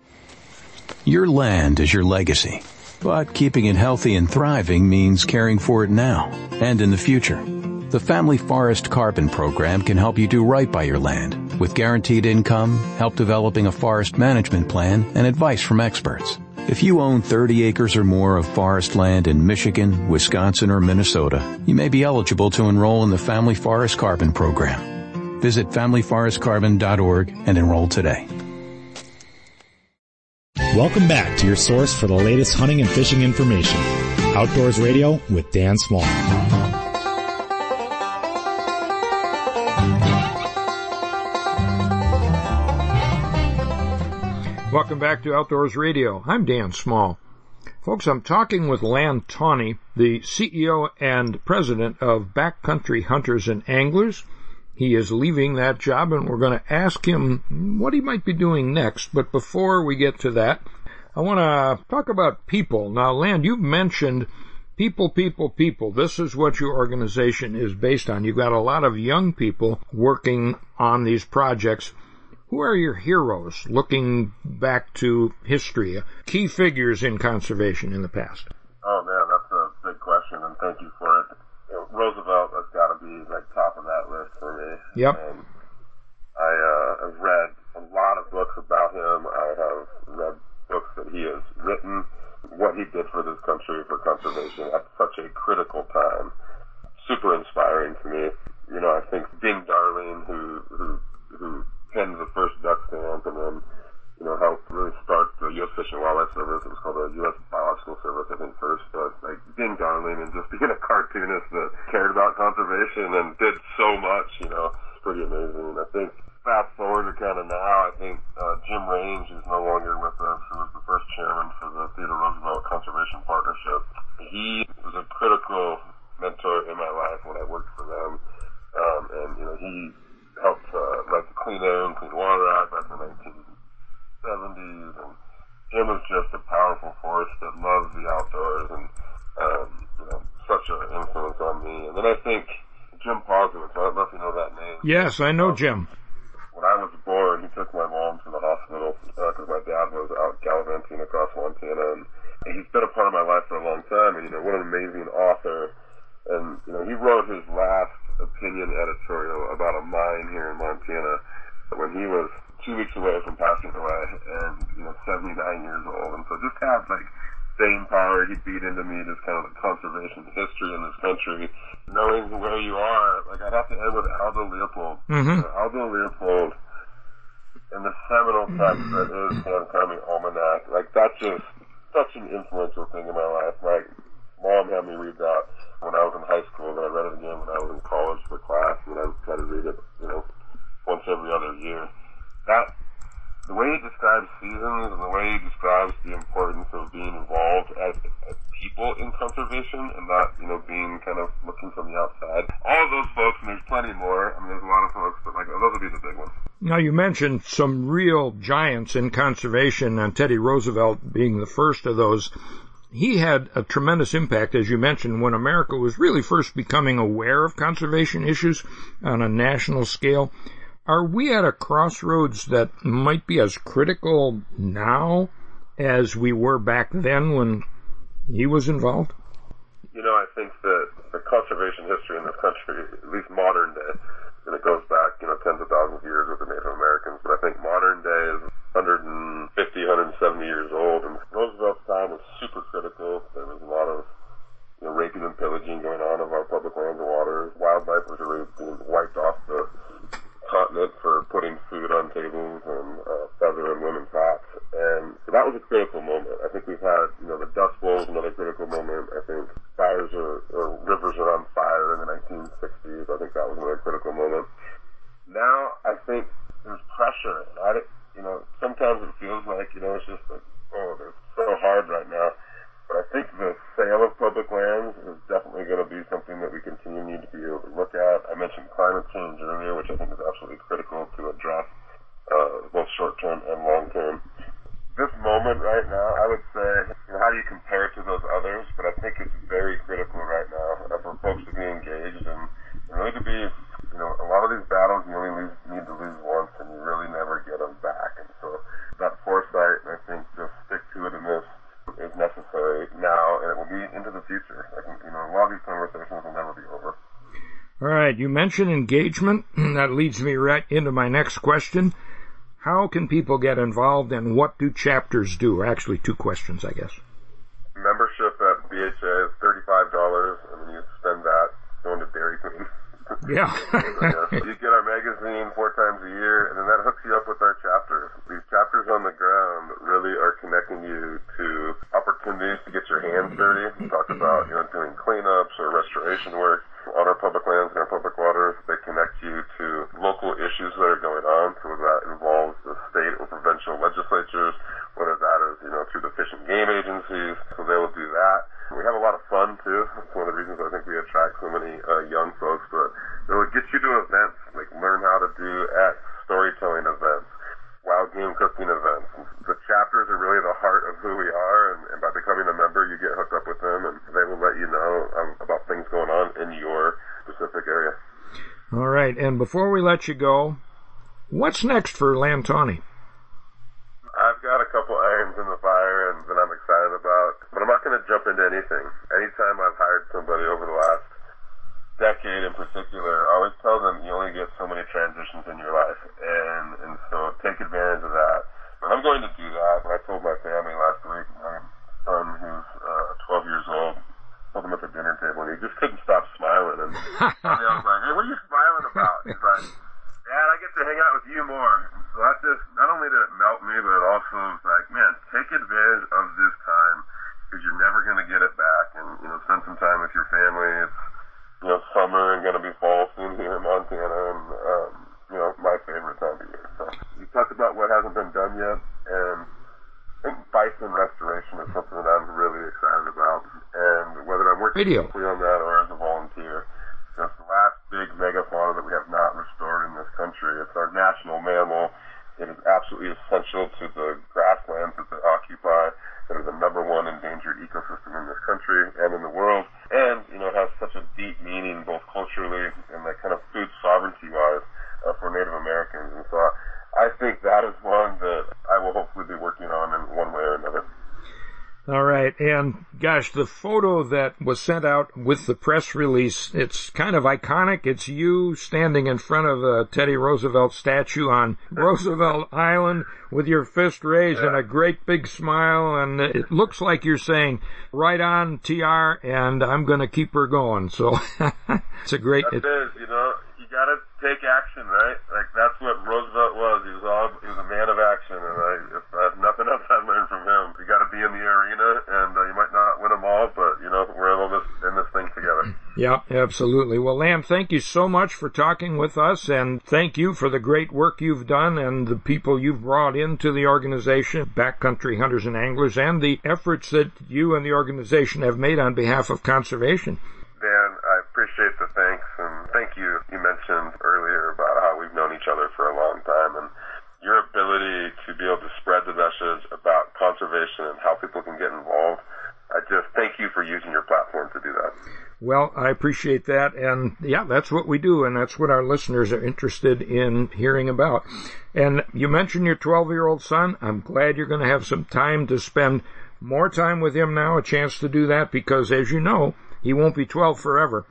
Your land is your legacy, but keeping it healthy and thriving means caring for it now and in the future. The Family Forest Carbon Program can help you do right by your land with guaranteed income, help developing a forest management plan, and advice from experts. If you own 30 acres or more of forest land in Michigan, Wisconsin, or Minnesota, you may be eligible to enroll in the Family Forest Carbon Program. Visit familyforestcarbon.org and enroll today. Welcome back to your source for the latest hunting and fishing information. Outdoors Radio with Dan Small. Welcome back to Outdoors Radio. I'm Dan Small. Folks, I'm talking with Lan Tawney, the CEO and president of Backcountry Hunters and Anglers. He is leaving that job, and we're going to ask him what he might be doing next. But before we get to that, I want to talk about people. Now, Lan, you've mentioned people. This is what your organization is based on. You've got a lot of young people working on these projects. Who are your heroes, looking back to history, key figures in conservation in the past? Oh, man, that's a big question, and thank you for it. Roosevelt has got to be like top of that list for me. Yep. I've read a lot of books about him. I have read books that he has written, what he did for this country, for conservation at such a critical time. Super inspiring to me. You know, I think Ding Darling, who penned the first duck stamp and then, you know, helped really start the U.S. Fish and Wildlife Service. It was called the U.S. Biological Service, I think, first. But, like, Ding Darling and just being a cartoonist that cared about conservation and did so much, you know, it's pretty amazing. I think, fast forward to kind of now, I think Jim Range is no longer with us, who was the first chairman for the Theodore Roosevelt Conservation Partnership. he helped like the Clean Air and Clean Water Act back in the 1970s, and Jim was just a powerful force that loves the outdoors, and such an influence on me. And then I think Jim Posowitz, I don't know if you know that name. Yes, I know Jim. When I was born, he took my mom to the hospital because my dad was out gallivanting across Montana, and he's been a part of my life for a long time. And what an amazing author! And he wrote his last opinion editorial about a mine here in Montana when he was 2 weeks away from passing away, and 79 years old. And so just have like staying power. He beat into me just kind of the conservation history in this country, knowing where you are. Like I'd have to end with Aldo Leopold. Mm-hmm. Aldo Leopold and the seminal text that is Sam Comey Almanac. Like that's just such an influential thing in my life. My mom had me read that when I was in high school, then I read it again when I was in college for class, and I try to read it, once every other year. The way he describes seasons and the way he describes the importance of being involved as people in conservation and not, being kind of looking from the outside. All of those folks, and there's plenty more. I mean, there's a lot of folks, but those would be the big ones. Now, you mentioned some real giants in conservation, and Teddy Roosevelt being the first of those. He had a tremendous impact, as you mentioned, when America was really first becoming aware of conservation issues on a national scale. Are we at a crossroads that might be as critical now as we were back then when he was involved? I think that the conservation history in this country, at least modern day, and it goes back, tens of thousands of years with the Native Americans, but I think modern day is 150, 170 years old, and Roosevelt's time was super critical. There was a lot of raping and pillaging going on of our public lands and waters. Wildlife was really being wiped off the continent for putting food on tables and feather in women's hats, and so that was a critical moment. I think we've had, the Dust Bowl is another critical moment. I think rivers are on fire in the 1960s. I think that was another critical moment. Now I think there's pressure. Sometimes it feels like, it's just like, it's so hard right now. But I think the sale of public lands is definitely going to be something that we need to be able to look at. I mentioned climate change earlier, which I think is absolutely critical to address, both short-term and long-term. This moment right now, I would say, how do you compare it to those others? But I think it's very critical right now for folks to be engaged and really to be, a lot of these battles you only need to lose once and you really never get them back. And so that foresight, I think, just stick to it in this is necessary now, and it will be into the future. A lot of these conversations will never be over. All right, you mentioned engagement. That leads me right into my next question. How can people get involved, and what do chapters do? Actually, two questions, I guess. Membership at BHA is $35, and then you spend that going to Dairy Queen. Yeah. You get our magazine 4 times a year, and then that hooks you up with our chapters. These chapters on the ground really are connecting you to opportunities to get your hands dirty. We talk about, doing cleanups or restoration work on our public lands and our public waters. They connect you to local issues that are going on, so that involves the state or provincial legislatures, whether that is, through the Fish and Game agencies, so they will do that. We have a lot of fun, too. That's one of the reasons I think we attract so many young folks. But it will get you to events, like learn how to do X, storytelling events, wild game cooking events. The chapters are really the heart of who we are, and by becoming a member, you get hooked up with them, and they will let you know about things going on in your specific area. All right, and before we let you go, what's next for Lantani? I've got a couple irons in the fire that I'm excited about, but I'm not going to jump into anything. Anytime I've hired somebody over the last decade in particular, I always tell them you only get so many transitions in your life, and so take advantage of that. And I'm going to do that. I told my family last week, my son who's 12 years old, told him at the dinner table, and he just couldn't stop smiling. And I was like, hey, what are you smiling about? He's like, Dad, I get to hang out with you more. And so that just, not only did it melt me, but it also was like, man, take advantage of this time, because you're never going to get it back. And, spend some time with your family. It's, summer and going to be fall soon here in Montana, and, my favorite time of year. So you talked about what hasn't been done yet, and I think bison restoration is something that I'm really excited about. And whether I'm working on that or as a volunteer, the last big megafauna that we have not restored national mammal. It is absolutely essential to the grasslands that they occupy, that are the number one endangered ecosystem in this country and in the world. And, it has such a deep meaning both culturally and that kind of food sovereignty-wise for Native Americans. And so I think that is one that I will hopefully be working on in one way or another. All right, and gosh, the photo that was sent out with the press release, it's kind of iconic. It's you standing in front of a Teddy Roosevelt statue on Roosevelt Island with your fist raised and a great big smile, and it looks like you're saying, right on, TR, and I'm going to keep her going. So it's a great... That's it, you got to take action, right? Like, that's what Roosevelt was. He was a man of action, and if nothing else I learned from him, you got to be in the arena, and you might not win them all, but, we're all in this thing together. Yeah, absolutely. Well, Lamb, thank you so much for talking with us, and thank you for the great work you've done and the people you've brought into the organization, Backcountry Hunters and Anglers, and the efforts that you and the organization have made on behalf of conservation. Dan, I appreciate the thanks, and thank you. You mentioned earlier about how we've known each other for a long time, and your ability to be able to spread the message about conservation and how people can get involved. I just thank you for using your platform to do that. Well, I appreciate that, and yeah, that's what we do, and that's what our listeners are interested in hearing about. And you mentioned your 12-year-old son. I'm glad you're going to have some time to spend more time with him now, a chance to do that, because as you know, he won't be 12 forever.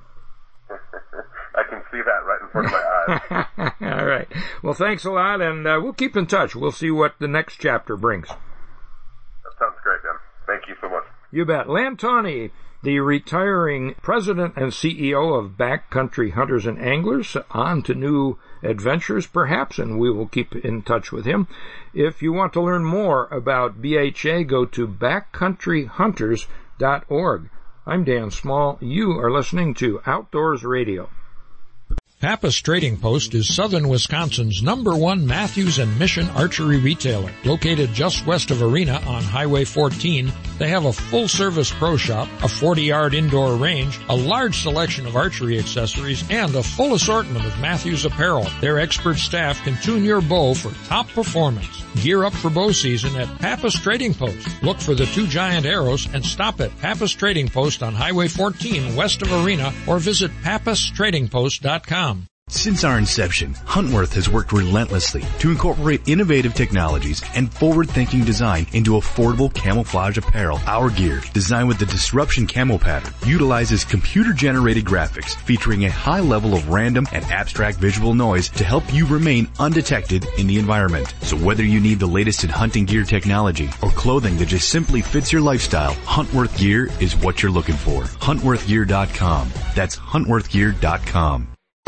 I can see that right in front of my eyes. All right. Well, thanks a lot, and we'll keep in touch. We'll see what the next chapter brings. That sounds great, Dan. Thank you so much. You bet. Lamb Tawney, the retiring president and CEO of Backcountry Hunters and Anglers, on to new adventures perhaps, and we will keep in touch with him. If you want to learn more about BHA, go to backcountryhunters.org. I'm Dan Small. You are listening to Outdoors Radio. Pappas Trading Post is southern Wisconsin's #1 Matthews and Mission archery retailer. Located just west of Arena on Highway 14, they have a full-service pro shop, a 40-yard indoor range, a large selection of archery accessories, and a full assortment of Matthews apparel. Their expert staff can tune your bow for top performance. Gear up for bow season at Pappas Trading Post. Look for the 2 giant arrows and stop at Pappas Trading Post on Highway 14 west of Arena, or visit pappastradingpost.com. Since our inception, Huntworth has worked relentlessly to incorporate innovative technologies and forward-thinking design into affordable camouflage apparel. Our gear, designed with the Disruption Camo pattern, utilizes computer-generated graphics featuring a high level of random and abstract visual noise to help you remain undetected in the environment. So whether you need the latest in hunting gear technology or clothing that just simply fits your lifestyle, Huntworth gear is what you're looking for. HuntworthGear.com. That's HuntworthGear.com.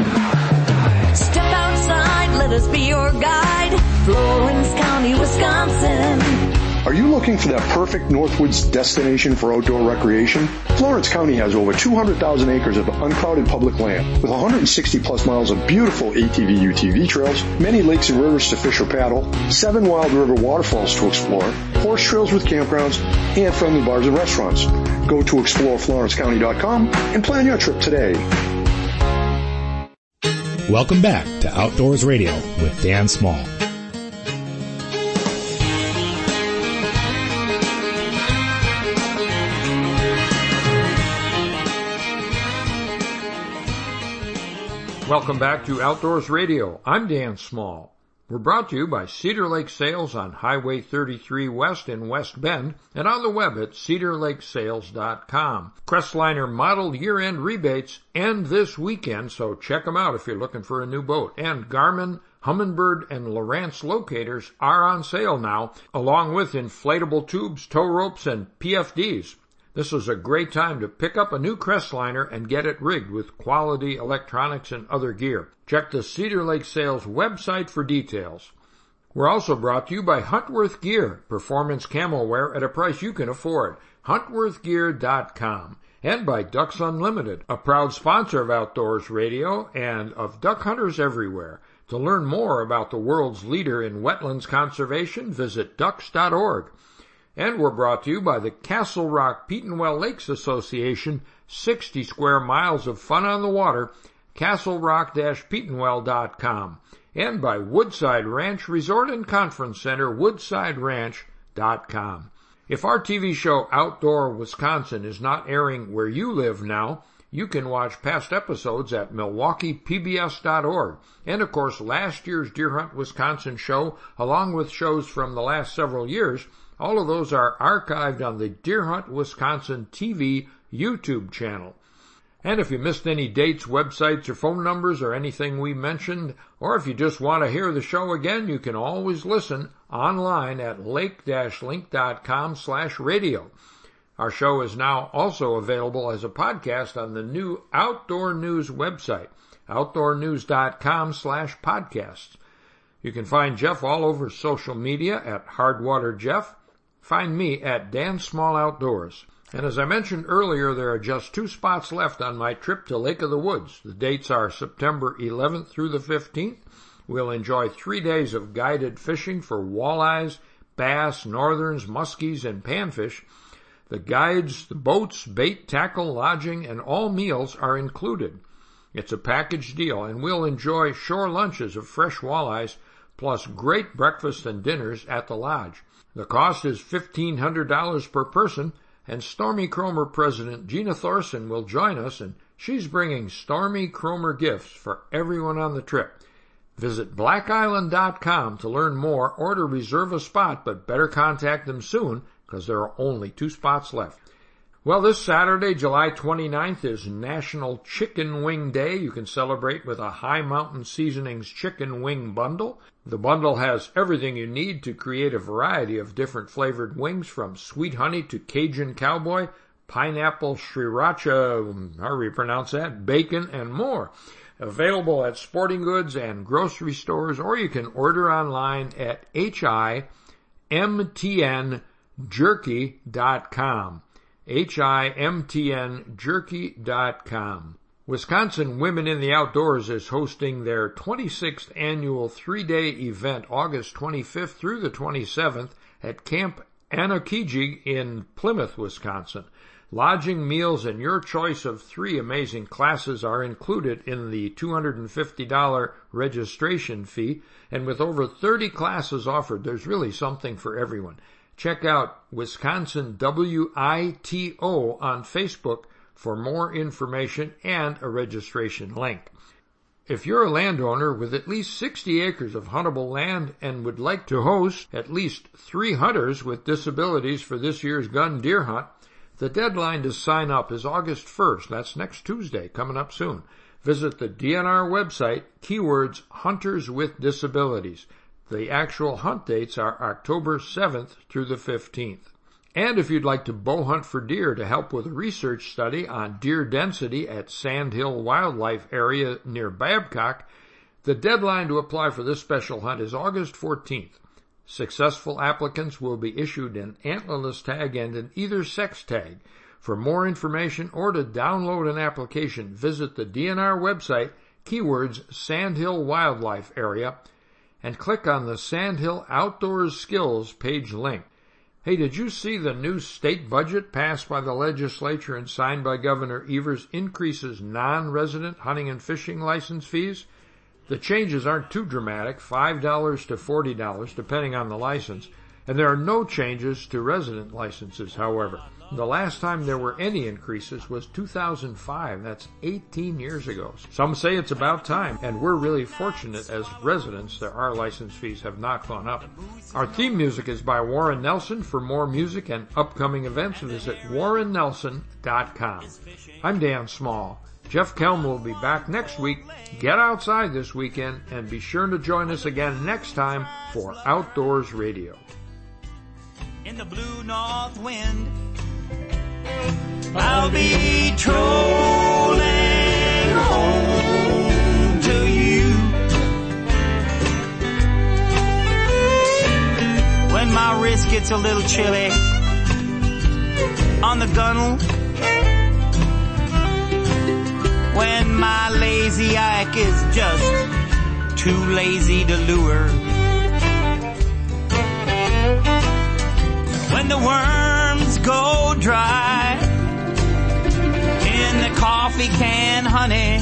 Step outside, let us be your guide. Florence County, Wisconsin. Are you looking for that perfect Northwoods destination for outdoor recreation? Florence County has over 200,000 acres of uncrowded public land with 160 plus miles of beautiful ATV UTV trails, many lakes and rivers to fish or paddle, 7 wild river waterfalls to explore, horse trails with campgrounds, and friendly bars and restaurants. Go to exploreflorencecounty.com and plan your trip today. Welcome back to Outdoors Radio with Dan Small. Welcome back to Outdoors Radio. I'm Dan Small. We're brought to you by Cedar Lake Sales on Highway 33 West in West Bend and on the web at cedarlakesales.com. Crestliner model year-end rebates end this weekend, so check them out if you're looking for a new boat. And Garmin, Humminbird, and Lowrance locators are on sale now, along with inflatable tubes, tow ropes, and PFDs. This is a great time to pick up a new Crestliner and get it rigged with quality electronics and other gear. Check the Cedar Lake Sales website for details. We're also brought to you by Huntworth Gear, performance camo wear at a price you can afford. HuntworthGear.com. And by Ducks Unlimited, a proud sponsor of Outdoors Radio and of duck hunters everywhere. To learn more about the world's leader in wetlands conservation, visit ducks.org. And we're brought to you by the Castle Rock Petenwell Lakes Association, 60 square miles of fun on the water, castlerock-petenwell.com. and by Woodside Ranch Resort and Conference Center, woodsideranch.com. If our TV show Outdoor Wisconsin is not airing where you live now, you can watch past episodes at MilwaukeePBS.org. And of course, last year's Deer Hunt Wisconsin show, along with shows from the last several years, all of those are archived on the Deer Hunt Wisconsin TV YouTube channel. And if you missed any dates, websites, or phone numbers, or anything we mentioned, or if you just want to hear the show again, you can always listen online at lake-link.com/radio. Our show is now also available as a podcast on the new Outdoor News website, outdoornews.com/podcasts. You can find Jeff all over social media at Hardwater Jeff. Find me at Dan Small Outdoors. And as I mentioned earlier, there are just 2 spots left on my trip to Lake of the Woods. The dates are September 11th through the 15th. We'll enjoy 3 days of guided fishing for walleyes, bass, northerns, muskies, and panfish. The guides, the boats, bait, tackle, lodging, and all meals are included. It's a package deal, and we'll enjoy shore lunches of fresh walleyes, plus great breakfast and dinners at the lodge. The cost is $1,500 per person, and Stormy Cromer President Gina Thorson will join us, and she's bringing Stormy Cromer gifts for everyone on the trip. Visit blackisland.com to learn more or to reserve a spot, but better contact them soon because there are only 2 spots left. Well, this Saturday, July 29th, is National Chicken Wing Day. You can celebrate with a High Mountain Seasonings Chicken Wing Bundle. The bundle has everything you need to create a variety of different flavored wings, from sweet honey to Cajun cowboy, pineapple sriracha, however you pronounce that, bacon, and more. Available at sporting goods and grocery stores, or you can order online at HIMTNjerky.com. HIMTNjerky.com. Wisconsin Women in the Outdoors is hosting their 26th annual 3-day event August 25th through the 27th at Camp Anokiji in Plymouth, Wisconsin. Lodging, meals, and your choice of 3 amazing classes are included in the $250 registration fee, and with over 30 classes offered, there's really something for everyone. Check out Wisconsin WITO on Facebook for more information and a registration link. If you're a landowner with at least 60 acres of huntable land and would like to host at least 3 hunters with disabilities for this year's gun deer hunt, the deadline to sign up is August 1st. That's next Tuesday, coming up soon. Visit the DNR website, keywords Hunters with Disabilities. The actual hunt dates are October 7th through the 15th. And if you'd like to bow hunt for deer to help with a research study on deer density at Sand Hill Wildlife Area near Babcock, the deadline to apply for this special hunt is August 14th. Successful applicants will be issued an antlerless tag and an either sex tag. For more information or to download an application, visit the DNR website, keywords Sand Hill Wildlife Area, and click on the Sand Hill Outdoors Skills page link. Hey, did you see the new state budget passed by the legislature and signed by Governor Evers increases non-resident hunting and fishing license fees? The changes aren't too dramatic, $5 to $40, depending on the license, and there are no changes to resident licenses, however. The last time there were any increases was 2005. That's 18 years ago. Some say it's about time, and we're really fortunate as residents that our license fees have not gone up. Our theme music is by Warren Nelson. For more music and upcoming events, visit warrennelson.com. I'm Dan Small. Jeff Kelm will be back next week. Get outside this weekend, and be sure to join us again next time for Outdoors Radio. In the blue north wind, I'll be trolling home to you. When my wrist gets a little chilly on the gunnel, when my lazy ike is just too lazy to lure, when the worms go dry in the coffee can honey,